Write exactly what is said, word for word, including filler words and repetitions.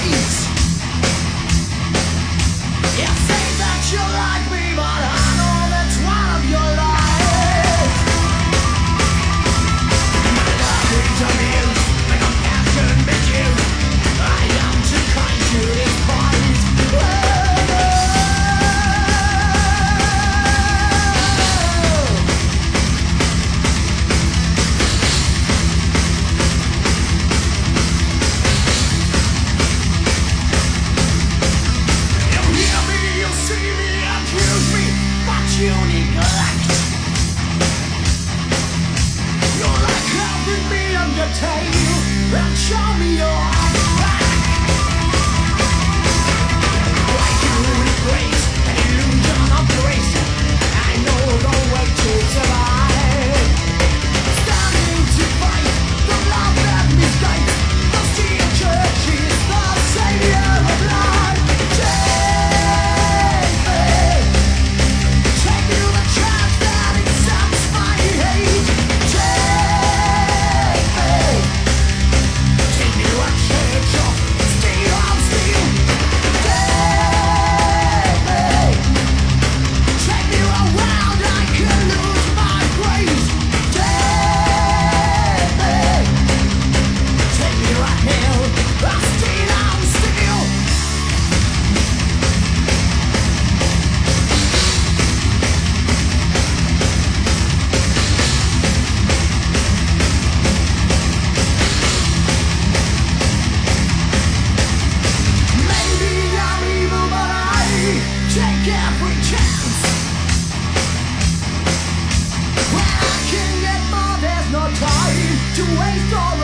And show me your back. Like you embrace an illusion of grace. I know the way to survive. Standing to fight the love that misguides. The steel church is the savior of life. Take me, take me to the chance that it satisfies my hate. Take me. Take me to a church of steel on steel. Take me. Take me around, I can lose my grace. Take me. Take me right now, a steel on steel. Maybe I'm evil, but I take every chance. When I can get more, there's no time to waste all